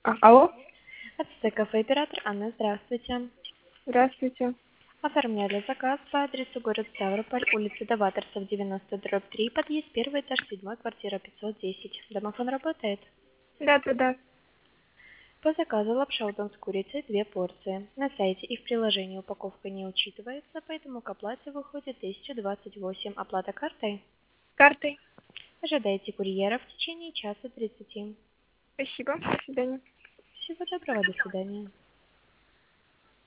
Алло, АТС кафе оператор Анна, здравствуйте. здравствуйте. Оформляли заказ по адресу город Ставрополь, улица Даваторцев, 90/3, подъезд 1, этаж 7, квартира 510. Домофон работает? Да. По заказу лапша удон с курицей 2 порции. На сайте и в приложении упаковка не учитывается, поэтому к оплате выходит 1028. Оплата картой? Картой. Ожидайте курьера в течение часа 30. Спасибо. До свидания. Всего доброго, до свидания.